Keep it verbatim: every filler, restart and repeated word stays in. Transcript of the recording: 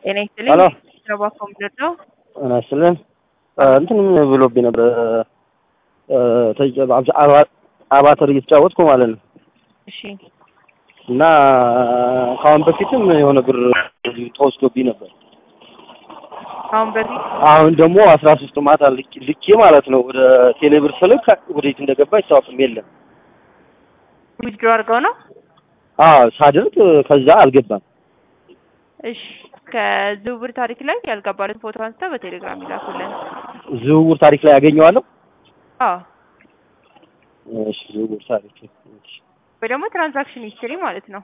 ጤና ይስጥልኝ። ሄሎ ረባ ኮምፒውተር ነው። ጤና ይስጥልኝ። እንትን ብሎብኝ ነበር አባተር እየተጫወትኩ ማለት ነው። እሺ እና ካሁን በፊትም የሆነ ብር ተወስዶብኝ ነበር። አሁን በፊት አሁን ደግሞ አስራ ሶስት ማታ ልኬ ማለት ነው ወደ ቴሌብር ስልክ ወዴት እንደገባ አይታወቅም። የለም ዊዝድሮ አድርገው ነው? አዎ ሳድርግ ከዛ አልገባም። እሺ ከዝውውር ታሪክ ላይ ያልገባልን ፎቶ አንስተው በቴሌግራም ይላኩልን። ዝውውር ታሪክ ላይ ያገኘዋለሁ? አዎ እሺ ዝውውር ታሪክ ወይ ደግሞ ትራንዛክሽን ሂስትሪ ማለት ነው።